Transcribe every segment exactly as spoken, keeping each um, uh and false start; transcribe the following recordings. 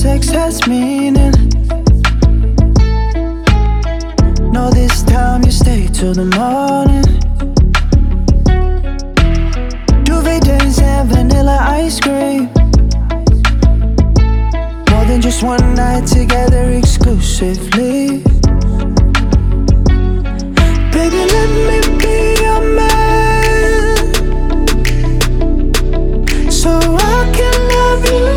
sex has meaning. No, this time you stay till the morning. Duvet days and vanilla ice cream. More than just one night together exclusively. Baby, let me be your man, so I can love you.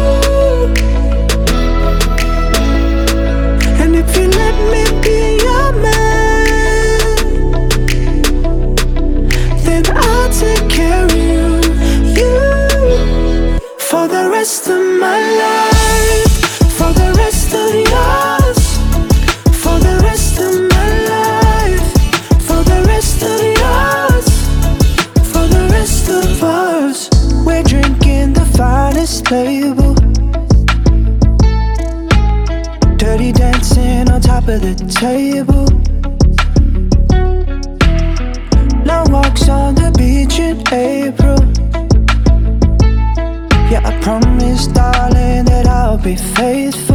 And if you let me be your man, then I'll take care of you, you, for the rest of my life, for the rest of yours, for the rest of my life, for the rest of yours, for the rest of us. We're drinking the finest label, dirty dancing on top of the table. Long walks on the beach in April. Yeah, I promise, darling, that I'll be faithful.